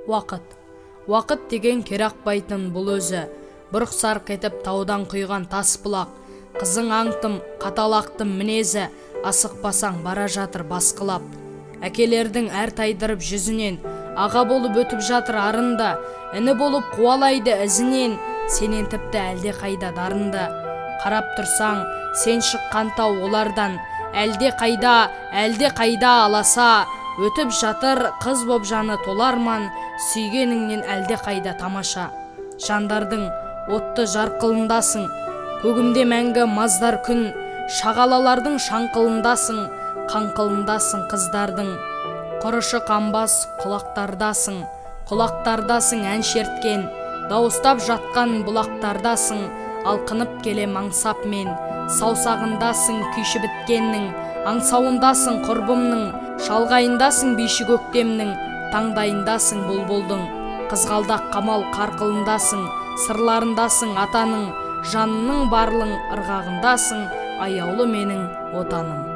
Уақыт деген керақпайтын бұл өзі, бұрқ сарқ етіп таудан құйған тас бұлақ. Қызың аңтым, қаталақтым мінезі, асықпасаң бара жатыр басқылап. Әкелердің әр тайдырып жүзінен, аға болып өтіп жатыр арында, іні болып қуалайды ізінен, сенен тіпті әлде қайда дарында. Қарап тұрсаң, сен шыққан тау олардан, әлде қайда аласа, өтіп жатыр қыз боп жаны толарман, сүйгеніңнен әлде қайда тамаша. Жандардың отты жарқылындасың, көгімде мәңгі маздар күн, шағалалардың шаңқылындасың, қаңқылындасың қыздардың. Құрышы қамбас құлақтардасың ән шерткен, дауыстап жатқан бұлақтардасың, алқынып келе маңсап мен, саусағындасың күйші біткеннің, аңсауындасың құрбымның, шалғайындасың бейші көктемнің, таңдайындасың бұлбұлдың, қызғалдақ қамал қарқылындасың, сырларындасың атаның, жанының барлың ырғағындасың, аяулы менің отаным.